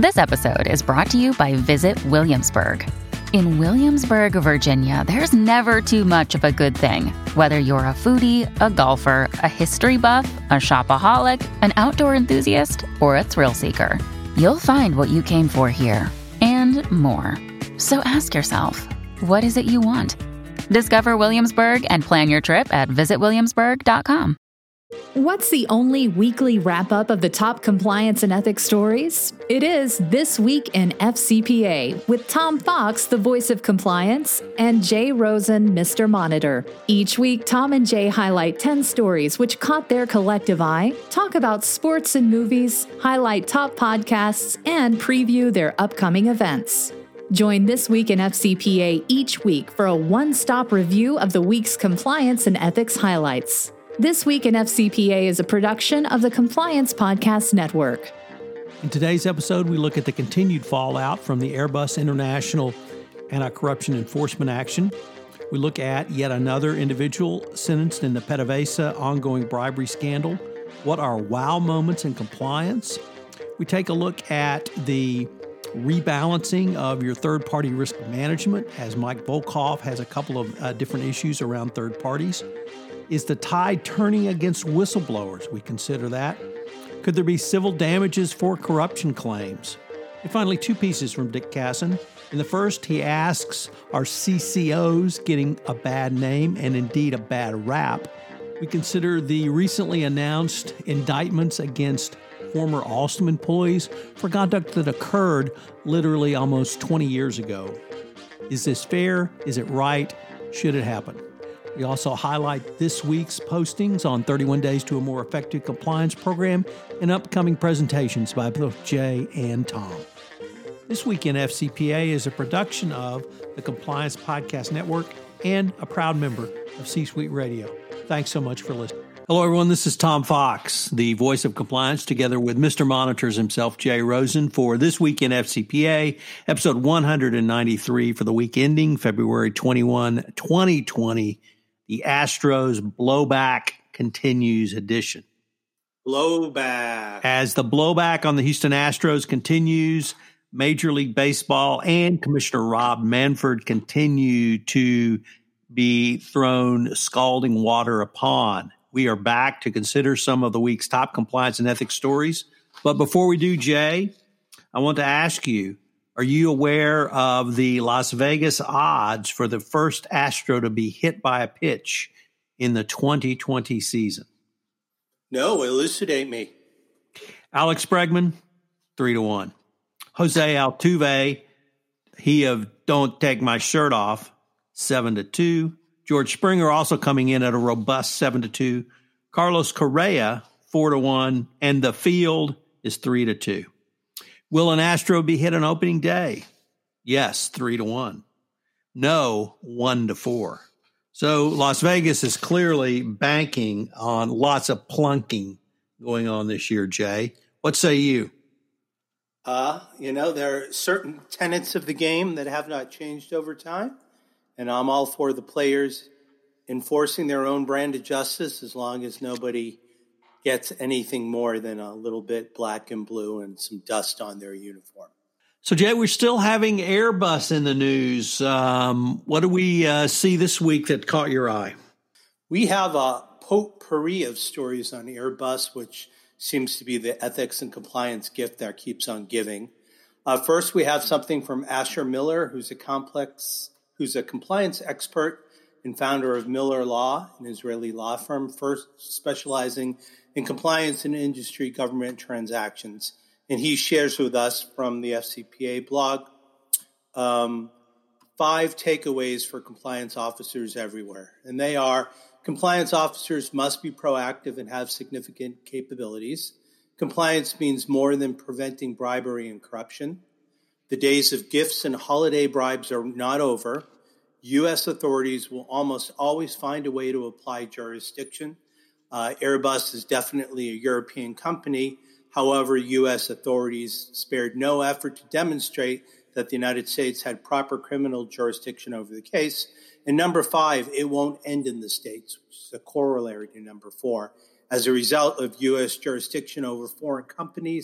This episode is brought to you by Visit Williamsburg. In Williamsburg, Virginia, there's never too much of a good thing. Whether you're a foodie, a golfer, a history buff, a shopaholic, an outdoor enthusiast, or a thrill seeker, you'll find what you came for here and more. So ask yourself, what is it you want? Discover Williamsburg and plan your trip at visitwilliamsburg.com. What's the only weekly wrap-up of the top compliance and ethics stories? It is This Week in FCPA with Tom Fox, the voice of compliance, and Jay Rosen, Mr. Monitor. Each week, Tom and Jay highlight 10 stories which caught their collective eye, talk about sports and movies, highlight top podcasts, and preview their upcoming events. Join This Week in FCPA each week for a one-stop review of the week's compliance and ethics highlights. This Week in FCPA is a production of the Compliance Podcast Network. In today's episode, we look at the continued fallout from the Airbus International Anti-Corruption Enforcement Action. We look at yet another individual sentenced in the PDVSA ongoing bribery scandal. What are wow moments in compliance? We take a look at the rebalancing of your third-party risk management, as Mike Volkov has a couple of different issues around third parties. Is the tide turning against whistleblowers? We consider that. Could there be civil damages for corruption claims? And finally, two pieces from Dick Casson. In the first, he asks, are CCOs getting a bad name and indeed a bad rap? We consider the recently announced indictments against former Alstom employees for conduct that occurred literally almost 20 years ago. Is this fair? Is it right? Should it happen? We also highlight this week's postings on 31 Days to a More Effective Compliance Program and upcoming presentations by both Jay and Tom. This Week in FCPA is a production of the Compliance Podcast Network and a proud member of C-Suite Radio. Thanks so much for listening. Hello, everyone. This is Tom Fox, the voice of compliance, together with Mr. Monitors himself, Jay Rosen, for This Week in FCPA, episode 193 for the week ending February 21, 2020. The Astros Blowback Continues edition. Blowback. As the blowback on the Houston Astros continues, Major League Baseball and Commissioner Rob Manfred continue to be thrown scalding water upon. We are back to consider some of the week's top compliance and ethics stories. But before we do, Jay, I want to ask you, are you aware of the Las Vegas odds for the first Astro to be hit by a pitch in the 2020 season? No, elucidate me. Alex Bregman, 3-1. Jose Altuve, he of Don't Take My Shirt Off, 7-2. George Springer also coming in at a robust 7-2. Carlos Correa, 4-1. And the field is 3-2. Will an Astro be hit on opening day? Yes, 3-1. No, 1-4. So Las Vegas is clearly banking on lots of plunking going on this year, Jay. What say you? There are certain tenets of the game that have not changed over time, and I'm all for the players enforcing their own brand of justice as long as nobody gets anything more than a little bit black and blue and some dust on their uniform. So, Jay, we're still having Airbus in the news. What do we see this week that caught your eye? We have a potpourri of stories on Airbus, which seems to be the ethics and compliance gift that keeps on giving. First, we have something from Asher Miller, who's a compliance expert and founder of Miller Law, an Israeli law firm, first specializing in compliance and industry government transactions. And he shares with us from the FCPA blog 5 takeaways for compliance officers everywhere. And they are: compliance officers must be proactive and have significant capabilities. Compliance means more than preventing bribery and corruption. The days of gifts and holiday bribes are not over. U.S. authorities will almost always find a way to apply jurisdiction. Airbus is definitely a European company. However, U.S. authorities spared no effort to demonstrate that the United States had proper criminal jurisdiction over the case. And number 5, it won't end in the States, which is a corollary to number 4. As a result of U.S. jurisdiction over foreign companies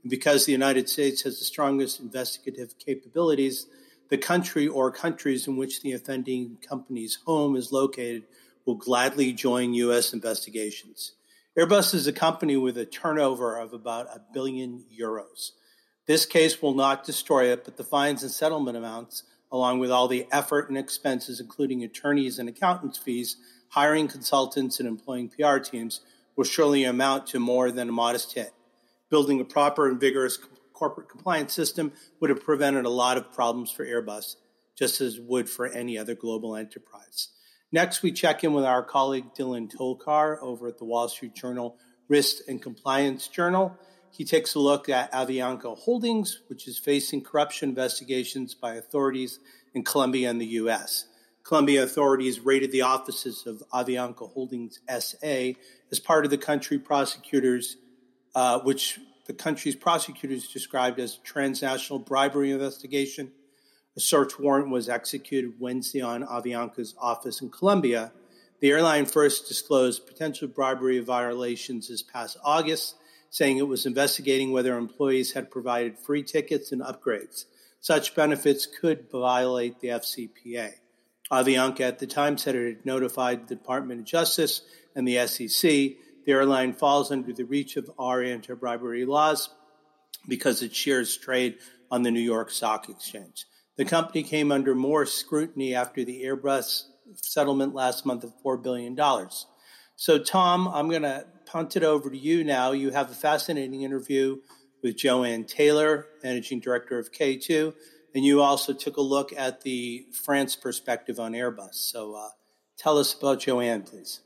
And because the United States has the strongest investigative capabilities, the country or countries in which the offending company's home is located will gladly join U.S. investigations. Airbus is a company with a turnover of about €1 billion. This case will not destroy it, but the fines and settlement amounts, along with all the effort and expenses, including attorneys and accountants' fees, hiring consultants and employing PR teams, will surely amount to more than a modest hit. Building a proper and vigorous corporate compliance system would have prevented a lot of problems for Airbus, just as it would for any other global enterprise. Next, we check in with our colleague Dylan Tolkar over at the Wall Street Journal Risk and Compliance Journal. He takes a look at Avianca Holdings, which is facing corruption investigations by authorities in Colombia and the U.S. Colombia authorities raided the offices of Avianca Holdings S.A. as part of the country prosecutors, which the country's prosecutors described as a transnational bribery investigation. A search warrant was executed Wednesday on Avianca's office in Colombia. The airline first disclosed potential bribery violations this past August, saying it was investigating whether employees had provided free tickets and upgrades. Such benefits could violate the FCPA. Avianca at the time said it had notified the Department of Justice and the SEC. The airline falls under the reach of our anti-bribery laws because it shares trade on the New York Stock Exchange. The company came under more scrutiny after the Airbus settlement last month of $4 billion. So, Tom, I'm going to punt it over to you now. You have a fascinating interview with Joanne Taylor, Managing Director of K2, and you also took a look at the France perspective on Airbus. So tell us about Joanne, please.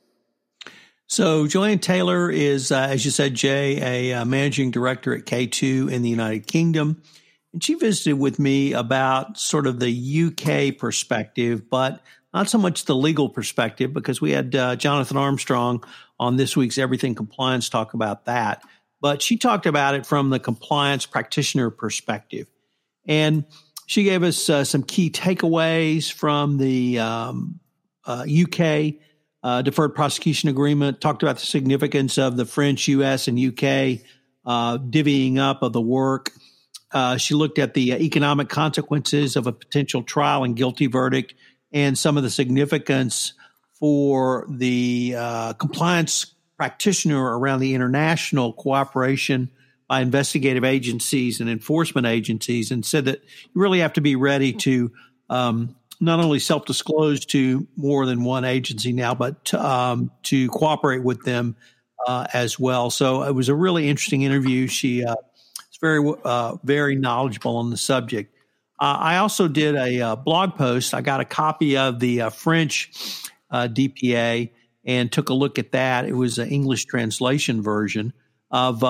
So Joanne Taylor is, as you said, Jay, a managing director at K2 in the United Kingdom. And she visited with me about sort of the UK perspective, but not so much the legal perspective, because we had Jonathan Armstrong on this week's Everything Compliance talk about that. But she talked about it from the compliance practitioner perspective. And she gave us some key takeaways from the UK Deferred Prosecution Agreement, talked about the significance of the French, U.S., and UK divvying up of the work. She looked at the economic consequences of a potential trial and guilty verdict and some of the significance for the compliance practitioner around the international cooperation by investigative agencies and enforcement agencies, and said that you really have to be ready to not only self-disclose to more than one agency now, but to cooperate with them as well. So it was a really interesting interview. She is very knowledgeable on the subject. I also did a blog post. I got a copy of the French DPA and took a look at that. It was an English translation version of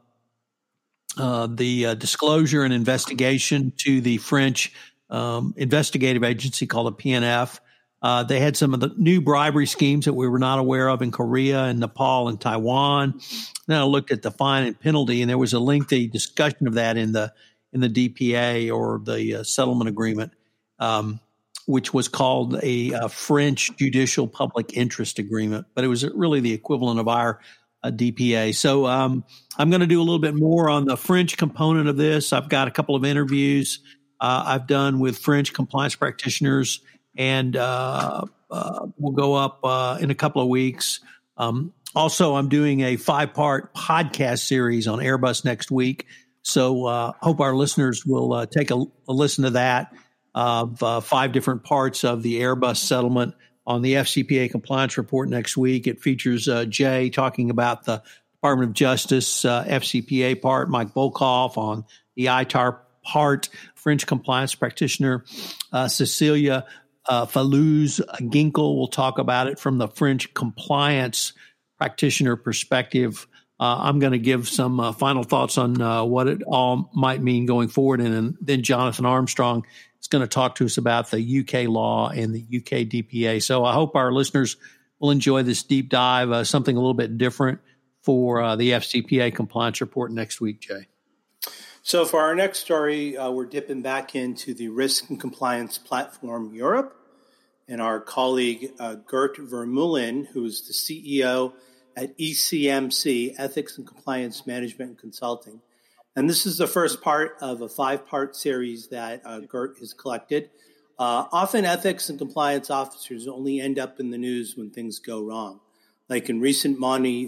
the disclosure and investigation to the French investigative agency called the PNF. They had some of the new bribery schemes that we were not aware of in Korea and Nepal and Taiwan. Then I looked at the fine and penalty, and there was a lengthy discussion of that in the DPA, or the settlement agreement, which was called a French Judicial Public Interest Agreement, but it was really the equivalent of our DPA. So I'm going to do a little bit more on the French component of this. I've got a couple of interviews I've done with French compliance practitioners, and we'll go up in a couple of weeks. Also, I'm doing a 5-part podcast series on Airbus next week. So hope our listeners will take a listen to that, of 5 different parts of the Airbus settlement on the FCPA compliance report next week. It features Jay talking about the Department of Justice FCPA part, Mike Volkov on the ITAR part, French compliance practitioner Cecilia Falouz-Ginkel will talk about it from the French compliance practitioner perspective. I'm going to give some final thoughts on what it all might mean going forward. And then Jonathan Armstrong is going to talk to us about the UK law and the UK DPA. So I hope our listeners will enjoy this deep dive, something a little bit different for the FCPA compliance report next week, Jay. So for our next story, we're dipping back into the Risk and Compliance Platform Europe. And our colleague, Gert Vermeulen, who is the CEO at ECMC, Ethics and Compliance Management and Consulting, And this is the first part of a 5-part series that Gert has collected. Often ethics and compliance officers only end up in the news when things go wrong, like in recent money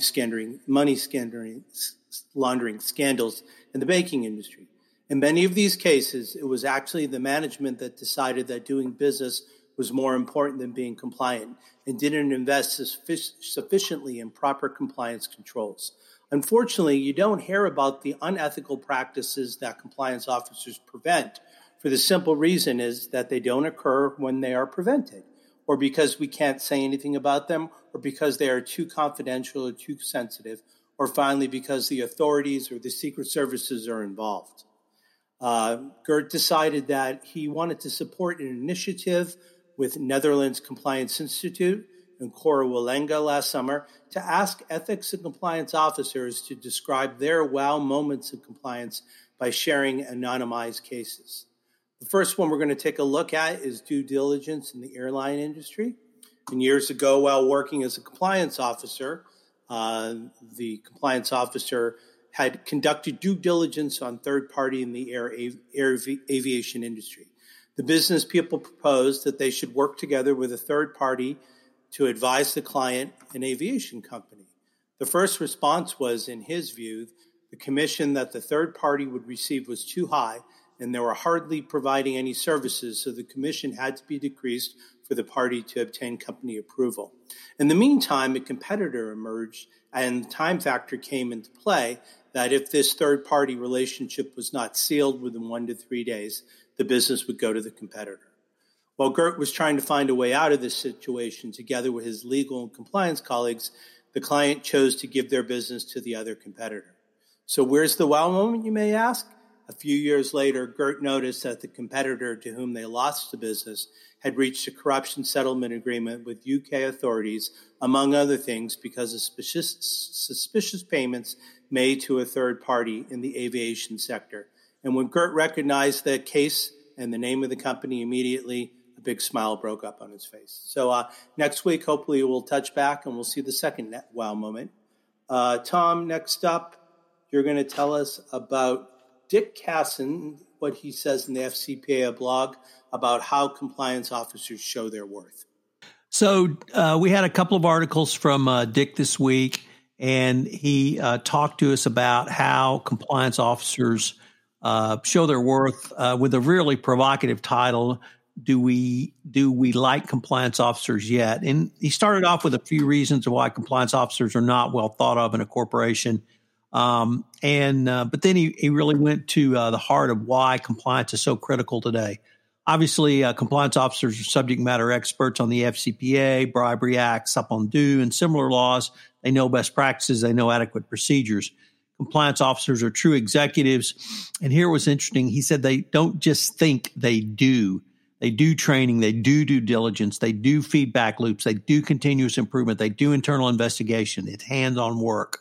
laundering scandals in the banking industry. In many of these cases, it was actually the management that decided that doing business was more important than being compliant and didn't invest sufficiently in proper compliance controls. Unfortunately, you don't hear about the unethical practices that compliance officers prevent for the simple reason is that they don't occur when they are prevented, or because we can't say anything about them, or because they are too confidential or too sensitive, or finally because the authorities or the secret services are involved. Gert decided that he wanted to support an initiative with Netherlands Compliance Institute and Cora Wallenga last summer to ask ethics and compliance officers to describe their wow moments of compliance by sharing anonymized cases. The first one we're going to take a look at is due diligence in the airline industry. And years ago, while working as a compliance officer, the compliance officer had conducted due diligence on third party in the aviation industry. The business people proposed that they should work together with a third party to advise the client, an aviation company. The first response was, in his view, the commission that the third party would receive was too high, and they were hardly providing any services, so the commission had to be decreased for the party to obtain company approval. In the meantime, a competitor emerged, and the time factor came into play that if this third-party relationship was not sealed within 1 to 3 days, the business would go to the competitor. While Gert was trying to find a way out of this situation together with his legal and compliance colleagues, the client chose to give their business to the other competitor. So where's the wow moment, you may ask? A few years later, Gert noticed that the competitor to whom they lost the business had reached a corruption settlement agreement with UK authorities, among other things, because of suspicious payments made to a third party in the aviation sector. And when Gert recognized the case and the name of the company immediately, a big smile broke up on his face. So next week, hopefully we'll touch back and we'll see the second wow moment. Tom, next up, you're going to tell us about Dick Casson, what he says in the FCPA blog about how compliance officers show their worth. So we had a couple of articles from Dick this week, and he talked to us about how compliance officers show their worth with a really provocative title, Do we like compliance officers yet? And he started off with a few reasons why compliance officers are not well thought of in a corporation. But then he really went to the heart of why compliance is so critical today. Obviously, compliance officers are subject matter experts on the FCPA, Bribery Act, Sapon-Due, and similar laws. They know best practices. They know adequate procedures. Compliance officers are true executives. And here was interesting. He said they don't just think, they do. They do training. They do due diligence. They do feedback loops. They do continuous improvement. They do internal investigation. It's hands-on work.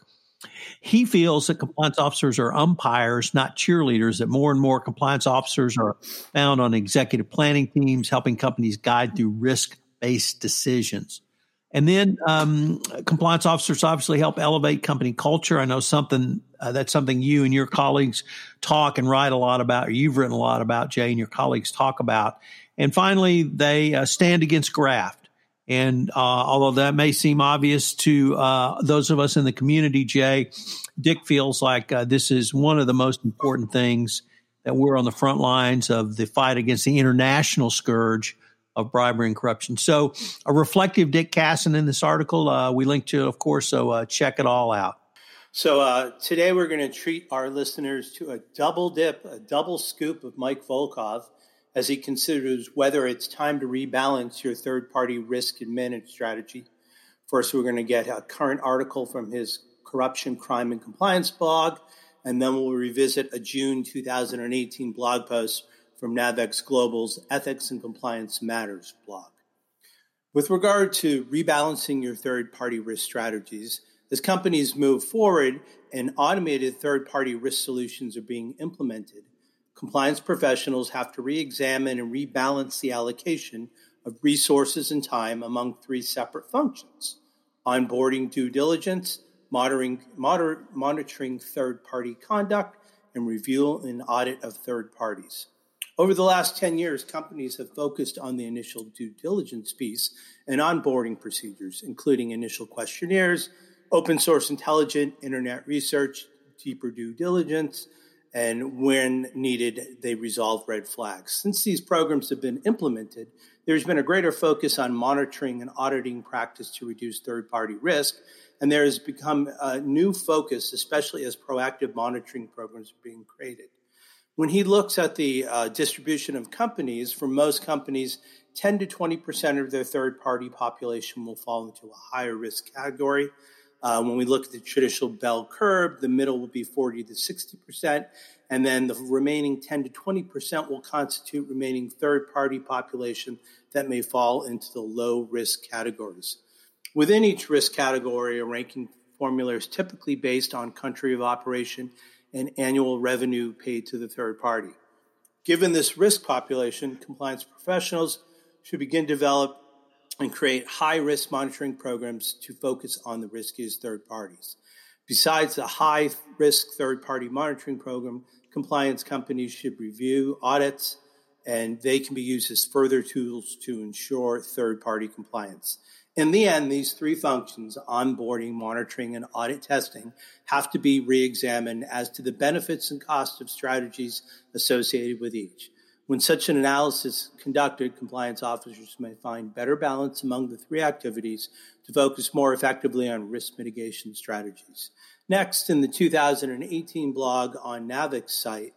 He feels that compliance officers are umpires, not cheerleaders, that more and more compliance officers are found on executive planning teams, helping companies guide through risk-based decisions. And then compliance officers obviously help elevate company culture. I know that's something you and your colleagues talk and write a lot about, or you've written a lot about, Jay, and your colleagues talk about. And finally, they stand against graft. And although that may seem obvious to those of us in the community, Jay, Dick feels like this is one of the most important things, that we're on the front lines of the fight against the international scourge of bribery and corruption. So a reflective Dick Casson in this article we link to, of course, so check it all out. So today we're going to treat our listeners to a double dip, a double scoop of Mike Volkov, as he considers whether it's time to rebalance your third-party risk and management strategy. First, we're going to get a current article from his Corruption, Crime, and Compliance blog, and then we'll revisit a June 2018 blog post from Navex Global's Ethics and Compliance Matters blog. With regard to rebalancing your third-party risk strategies, as companies move forward and automated third-party risk solutions are being implemented, compliance professionals have to re-examine and rebalance the allocation of resources and time among 3 separate functions: onboarding due diligence, monitoring third-party conduct, and review and audit of third parties. Over the last 10 years, companies have focused on the initial due diligence piece and onboarding procedures, including initial questionnaires, open source intelligent internet research, deeper due diligence, and when needed, they resolve red flags. Since these programs have been implemented, there's been a greater focus on monitoring and auditing practice to reduce third-party risk, and there has become a new focus, especially as proactive monitoring programs are being created. When he looks at the distribution of companies, for most companies, 10 to 20% of their third-party population will fall into a higher risk category. When we look at the traditional bell curve, the middle will be 40 to 60%, and then the remaining 10 to 20% will constitute remaining third-party population that may fall into the low-risk categories. Within each risk category, a ranking formula is typically based on country of operation and annual revenue paid to the third party. Given this risk population, compliance professionals should begin to develop and create high-risk monitoring programs to focus on the riskiest third parties. Besides the high-risk third-party monitoring program, compliance companies should review audits, and they can be used as further tools to ensure third-party compliance. In the end, these three functions, onboarding, monitoring, and audit testing, have to be re-examined as to the benefits and costs of strategies associated with each. When such an analysis is conducted, compliance officers may find better balance among the three activities to focus more effectively on risk mitigation strategies. Next, in the 2018 blog on NAVIC's site,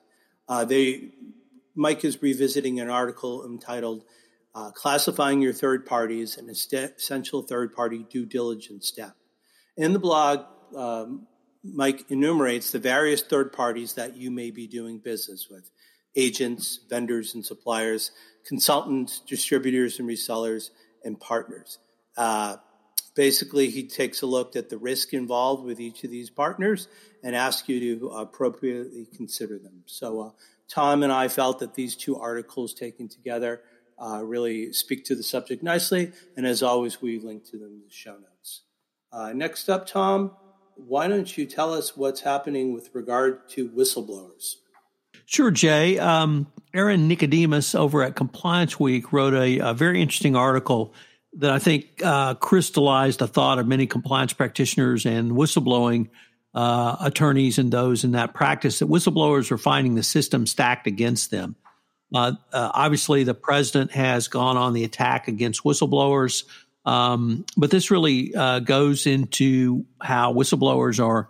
Mike is revisiting an article entitled Classifying Your Third Parties, an Essential Third-Party Due Diligence Step. In the blog, Mike enumerates the various third parties that you may be doing business with: agents, vendors and suppliers, consultants, distributors and resellers, and partners. Basically, he takes a look at the risk involved with each of these partners and asks you to appropriately consider them. So Tom and I felt that these two articles taken together really speak to the subject nicely, and as always, we link to them in the show notes. Next up, Tom, why don't you tell us what's happening with regard to whistleblowers? Sure, Jay. Aaron Nicodemus over at Compliance Week wrote a very interesting article that I think crystallized the thought of many compliance practitioners and whistleblowing attorneys and those in that practice, that whistleblowers are finding the system stacked against them. Obviously, the president has gone on the attack against whistleblowers, but this really goes into how whistleblowers are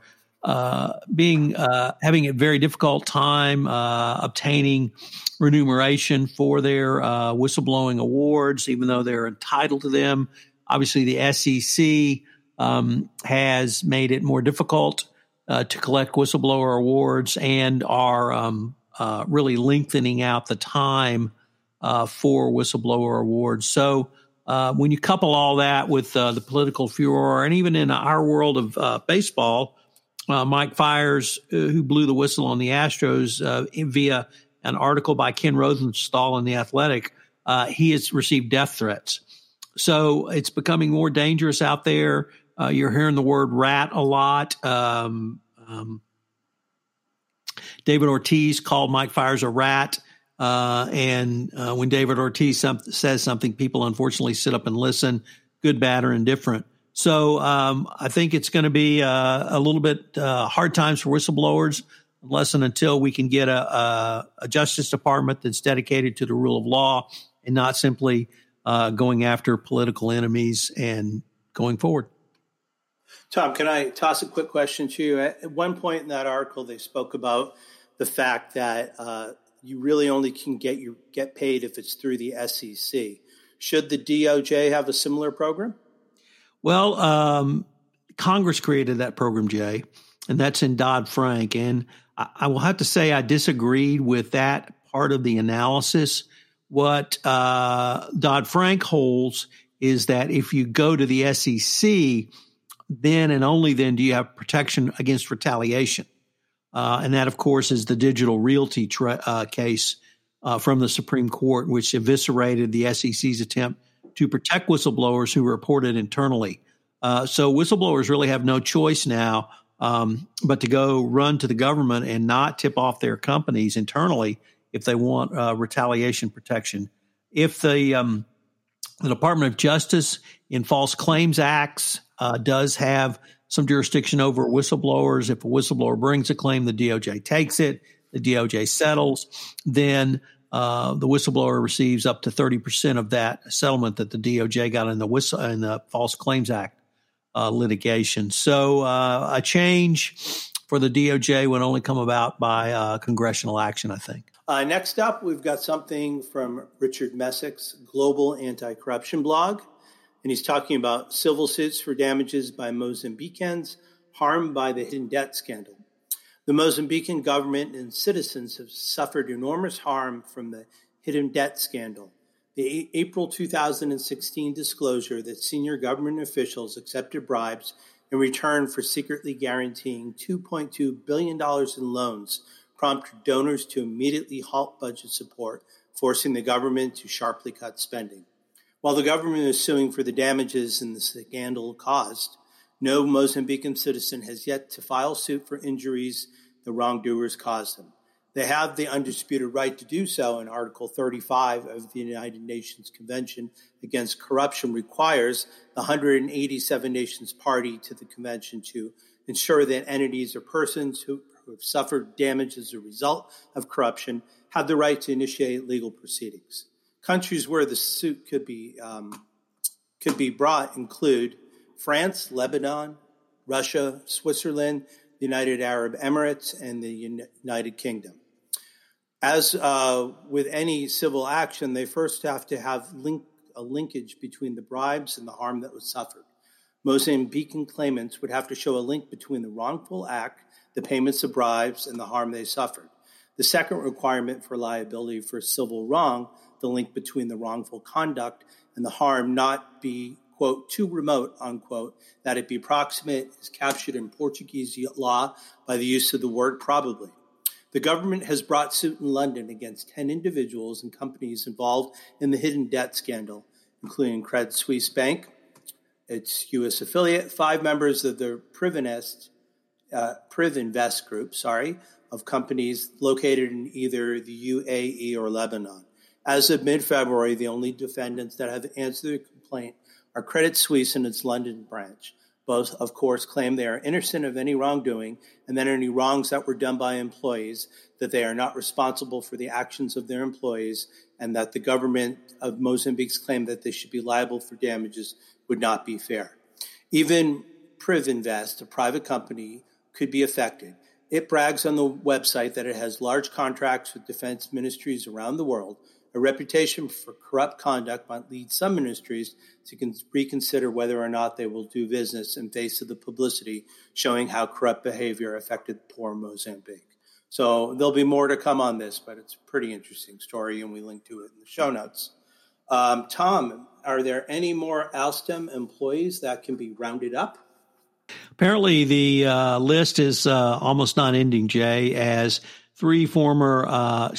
having a very difficult time obtaining remuneration for their whistleblowing awards, even though they're entitled to them. Obviously, the SEC has made it more difficult to collect whistleblower awards and are really lengthening out the time for whistleblower awards. So when you couple all that with the political furor, and even in our world of baseball, Mike Fiers, who blew the whistle on the Astros via an article by Ken Rosenthal in The Athletic, he has received death threats. So it's becoming more dangerous out there. You're hearing the word rat a lot. David Ortiz called Mike Fiers a rat. And when David Ortiz says something, people unfortunately sit up and listen, good, bad, or indifferent. So I think it's going to be a little bit hard times for whistleblowers unless and until we can get a Justice Department that's dedicated to the rule of law and not simply going after political enemies and going forward. Tom, can I toss a quick question to you? At one point in that article, they spoke about the fact that you really only can get paid if it's through the SEC. Should the DOJ have a similar program? Well, Congress created that program, Jay, and that's in Dodd-Frank. And I will have to say I disagreed with that part of the analysis. What Dodd-Frank holds is that if you go to the SEC, then and only then do you have protection against retaliation. And that, of course, is the Digital Realty case from the Supreme Court, which eviscerated the SEC's attempt to protect whistleblowers who reported internally. So whistleblowers really have no choice now But to go run to the government and not tip off their companies internally if they want retaliation protection. If the Department of Justice in False Claims Acts does have some jurisdiction over whistleblowers, if a whistleblower brings a claim, the DOJ takes it, the DOJ settles, then the whistleblower receives up to 30% of that settlement that the DOJ got in the False Claims Act litigation. So a change for the DOJ would only come about by congressional action, I think. Next up, we've got something from Richard Messick's Global Anti-Corruption blog, and he's talking about civil suits for damages by Mozambicans harmed by the hidden debt scandal. The Mozambican government and citizens have suffered enormous harm from the hidden debt scandal. The April 2016 disclosure that senior government officials accepted bribes in return for secretly guaranteeing $2.2 billion in loans prompted donors to immediately halt budget support, forcing the government to sharply cut spending. While the government is suing for the damages the scandal caused, no Mozambican citizen has yet to file suit for injuries the wrongdoers caused them. They have the undisputed right to do so, and Article 35 of the United Nations Convention Against Corruption requires the 187 nations party to the convention to ensure that entities or persons who have suffered damage as a result of corruption have the right to initiate legal proceedings. Countries where the suit could be brought include France, Lebanon, Russia, Switzerland, the United Arab Emirates, and the United Kingdom. As with any civil action, they first have to have a linkage between the bribes and the harm that was suffered. Mozambican claimants would have to show a link between the wrongful act, the payments of bribes, and the harm they suffered. The second requirement for liability for civil wrong, the link between the wrongful conduct and the harm not be, quote, too remote, unquote, that it be proximate, is captured in Portuguese law by the use of the word probably. The government has brought suit in London against 10 individuals and companies involved in the hidden debt scandal, including Credit Suisse Bank, its U.S. affiliate, 5 members of the Privinvest group, of companies located in either the UAE or Lebanon. As of mid-February, the only defendants that have answered the complaint are Credit Suisse and its London branch. Both, of course, claim they are innocent of any wrongdoing and that any wrongs that were done by employees, that they are not responsible for the actions of their employees, and that the government of Mozambique's claim that they should be liable for damages would not be fair. Even Privinvest, a private company, could be affected. It brags on the website that it has large contracts with defense ministries around the world. A reputation for corrupt conduct might lead some ministries to reconsider whether or not they will do business in face of the publicity showing how corrupt behavior affected poor Mozambique. So there'll be more to come on this, but it's a pretty interesting story, and we link to it in the show notes. Tom, are there any more Alstom employees that can be rounded up? Apparently, the list is almost not ending, Jay, as two former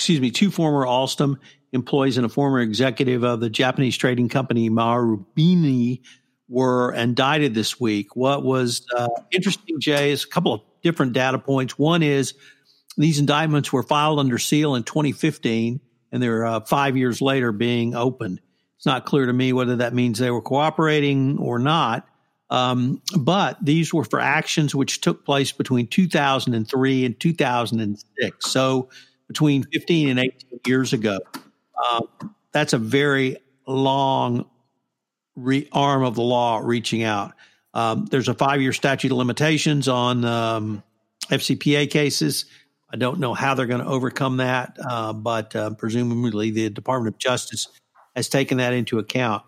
Alstom employees and a former executive of the Japanese trading company Marubeni were indicted this week. What was interesting, Jay, is a couple of different data points. One is these indictments were filed under seal in 2015, and they're 5 years later being opened. It's not clear to me whether that means they were cooperating or not. But these were for actions which took place between 2003 and 2006. So between 15 and 18 years ago. That's a very long arm of the law reaching out. There's a 5-year statute of limitations on FCPA cases. I don't know how they're going to overcome that, but presumably the Department of Justice has taken that into account.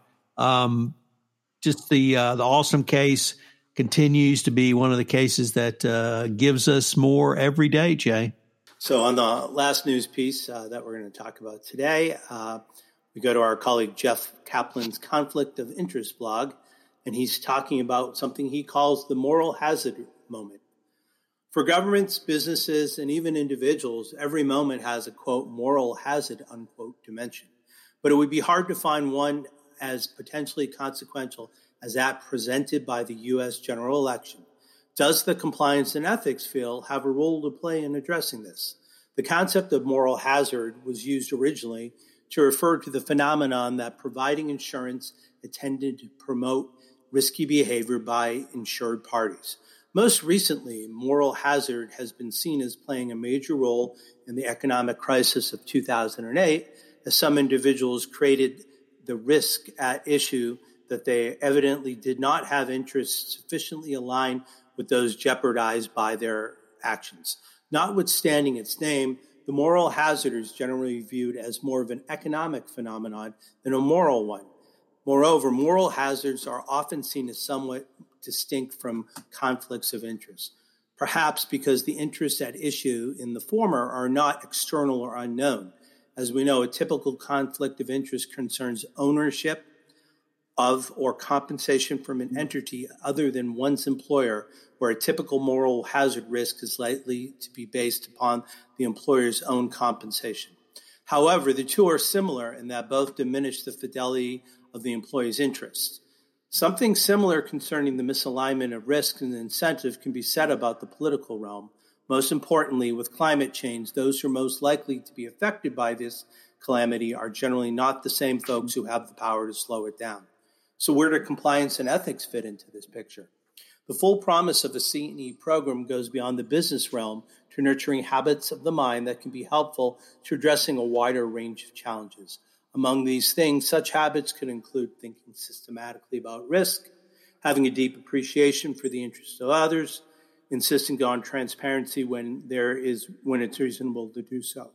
Just the Alstom case continues to be one of the cases that gives us more every day, Jay. So on the last news piece that we're going to talk about today, we go to our colleague Jeff Kaplan's Conflict of Interest blog, and he's talking about something he calls the moral hazard moment. For governments, businesses, and even individuals, every moment has a, quote, moral hazard, unquote, dimension. But it would be hard to find one as potentially consequential as that presented by the U.S. general election. Does the compliance and ethics field have a role to play in addressing this? The concept of moral hazard was used originally to refer to the phenomenon that providing insurance intended to promote risky behavior by insured parties. Most recently, moral hazard has been seen as playing a major role in the economic crisis of 2008, as some individuals created the risk at issue that they evidently did not have interests sufficiently aligned with those jeopardized by their actions. Notwithstanding its name, the moral hazard is generally viewed as more of an economic phenomenon than a moral one. Moreover, moral hazards are often seen as somewhat distinct from conflicts of interest, perhaps because the interests at issue in the former are not external or unknown. As we know, a typical conflict of interest concerns ownership of or compensation from an entity other than one's employer, where a typical moral hazard risk is likely to be based upon the employer's own compensation. However, the two are similar in that both diminish the fidelity of the employee's interests. Something similar concerning the misalignment of risk and incentive can be said about the political realm. Most importantly, with climate change, those who are most likely to be affected by this calamity are generally not the same folks who have the power to slow it down. So where do compliance and ethics fit into this picture? The full promise of a C&E program goes beyond the business realm to nurturing habits of the mind that can be helpful to addressing a wider range of challenges. Among these things, such habits could include thinking systematically about risk, having a deep appreciation for the interests of others, insisting on transparency when it's reasonable to do so.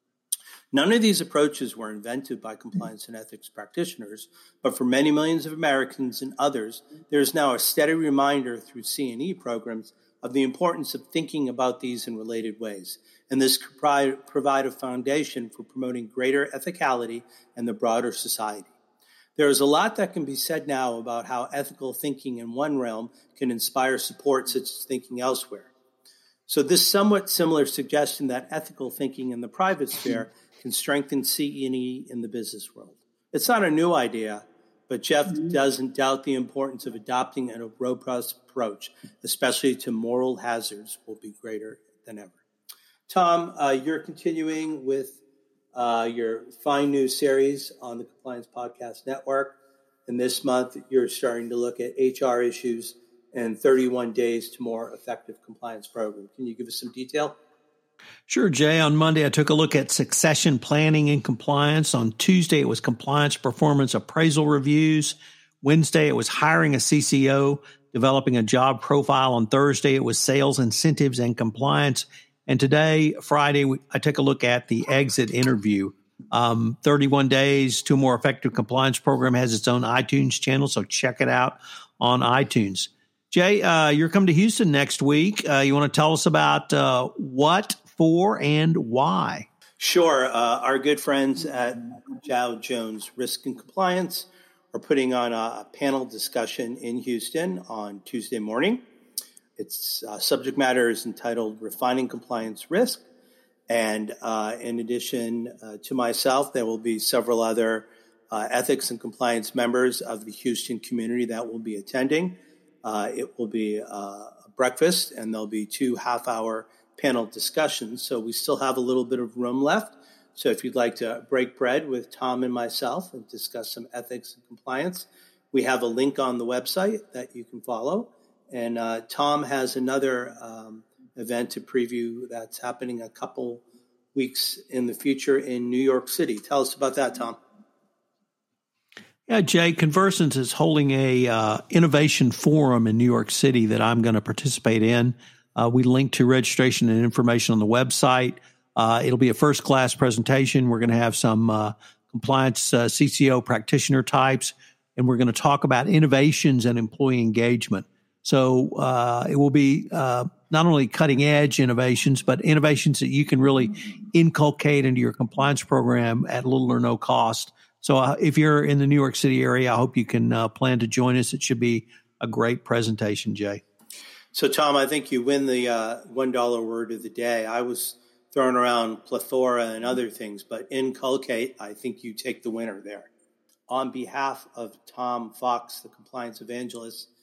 None of these approaches were invented by compliance and ethics practitioners, but for many millions of Americans and others, there is now a steady reminder through C&E programs of the importance of thinking about these in related ways. And this could provide a foundation for promoting greater ethicality in the broader society. There is a lot that can be said now about how ethical thinking in one realm can inspire support such as thinking elsewhere. So this somewhat similar suggestion that ethical thinking in the private sphere can strengthen C&E in the business world. It's not a new idea, but Jeff doesn't doubt the importance of adopting a robust approach, especially to moral hazards, will be greater than ever. Tom, you're continuing with your fine new series on the Compliance Podcast Network. And this month, you're starting to look at HR issues and 31 days to more effective compliance program. Can you give us some detail? Sure, Jay. On Monday, I took a look at succession planning and compliance. On Tuesday, it was compliance performance appraisal reviews. Wednesday, it was hiring a CCO, developing a job profile. On Thursday, it was sales incentives and compliance. And today, Friday, I took a look at the exit interview. 31 days to a more effective compliance program has its own iTunes channel, so check it out on iTunes. Jay, you're coming to Houston next week. You want to tell us about what, for, and why? Sure. Our good friends at Dow Jones Risk and Compliance are putting on a panel discussion in Houston on Tuesday morning. Its subject matter is entitled Refining Compliance Risk. And in addition to myself, there will be several other ethics and compliance members of the Houston community that will be attending. It will be a breakfast, and there'll be 2 half-hour panel discussions. So we still have a little bit of room left. So if you'd like to break bread with Tom and myself and discuss some ethics and compliance, we have a link on the website that you can follow. And Tom has another event to preview that's happening a couple weeks in the future in New York City. Tell us about that, Tom. Yeah, Jay, Conversant is holding a innovation forum in New York City that I'm going to participate in. We link to registration and information on the website. It'll be a first-class presentation. We're going to have some compliance CCO practitioner types, and we're going to talk about innovations and employee engagement. So it will be not only cutting-edge innovations, but innovations that you can really inculcate into your compliance program at little or no cost. So if you're in the New York City area, I hope you can plan to join us. It should be a great presentation, Jay. So, Tom, I think you win the $1 word of the day. I was throwing around plethora and other things, but inculcate, I think you take the winner there. On behalf of Tom Fox, the compliance evangelist,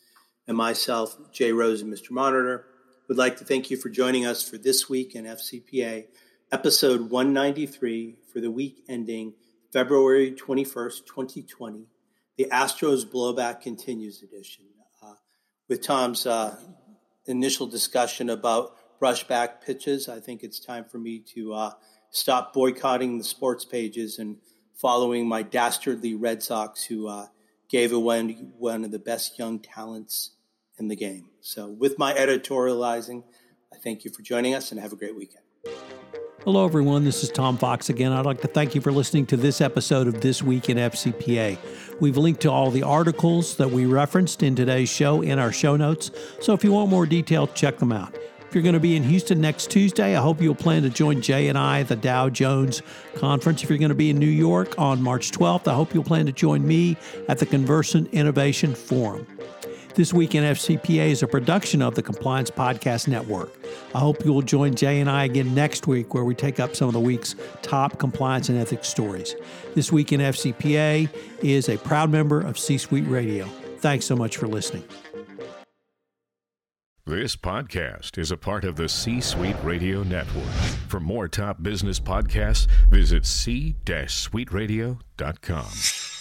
and myself, Jay Rose and Mr. Monitor, would like to thank you for joining us for This Week in FCPA, episode 193 for the week ending February 21st, 2020, the Astros Blowback Continues edition. With Tom's initial discussion about brushback pitches, I think it's time for me to stop boycotting the sports pages and following my dastardly Red Sox, who gave away one of the best young talents in the game. So with my editorializing, I thank you for joining us and have a great weekend. Hello, everyone. This is Tom Fox again. I'd like to thank you for listening to this episode of This Week in FCPA. We've linked to all the articles that we referenced in today's show in our show notes, so if you want more detail, check them out. If you're going to be in Houston next Tuesday, I hope you'll plan to join Jay and I at the Dow Jones Conference. If you're going to be in New York on March 12th, I hope you'll plan to join me at the Conversant Innovation Forum. This Week in FCPA is a production of the Compliance Podcast Network. I hope you'll join Jay and I again next week, where we take up some of the week's top compliance and ethics stories. This Week in FCPA is a proud member of C-Suite Radio. Thanks so much for listening. This podcast is a part of the C-Suite Radio Network. For more top business podcasts, visit c-suiteradio.com.